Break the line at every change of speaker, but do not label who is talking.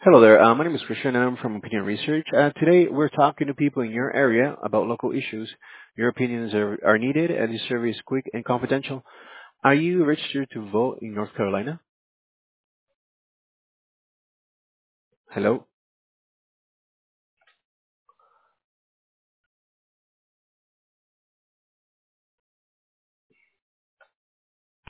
Hello there. My name is Christian, and I'm from Opinion Research. Today, we're talking to people in your area about local issues. Your opinions are needed, and this survey is quick and confidential. Are you registered to vote in North Carolina? Hello?